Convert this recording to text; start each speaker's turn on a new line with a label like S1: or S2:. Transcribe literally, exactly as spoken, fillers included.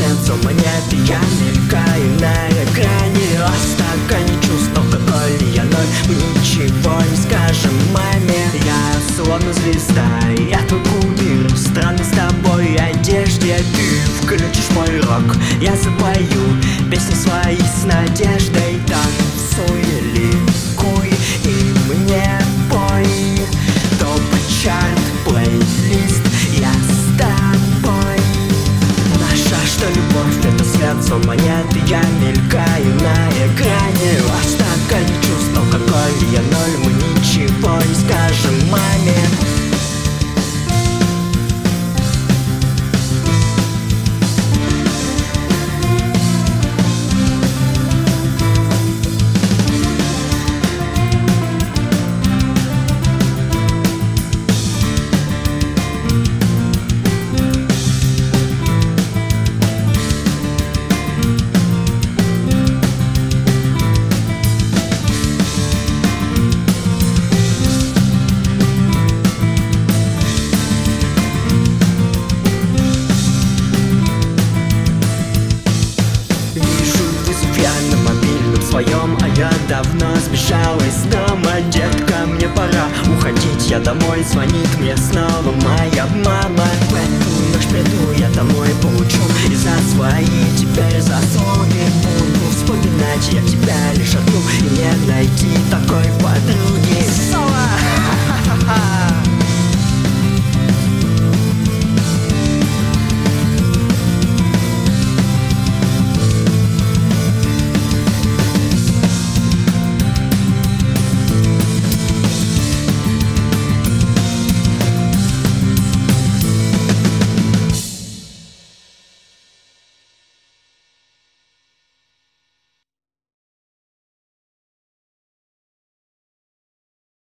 S1: свет монеты, я мелькаю на экране. А стакане чувств, но какой ли я ноль, мы ничего не скажем маме. Я словно звезда, я твой кумир, странный с тобой одежде. Ты включишь мой рок, я запою песни свои с надеждой. Танцуй, ликуй и мне пой. Топ-чарт, плейлист, я с тобой. Наша что любовь, это свет монеты, я мелькаю на экране. А стакане чувств, но какой ли я ноль, мы ничего не скажем маме. А я давно сбежал из дома, детка, мне пора уходить, я домой, звонит мне снова моя мама. В эту ночь приду я домой, получу и за свои теперь заслуги буду вспоминать я тебя лишь одну и не найти.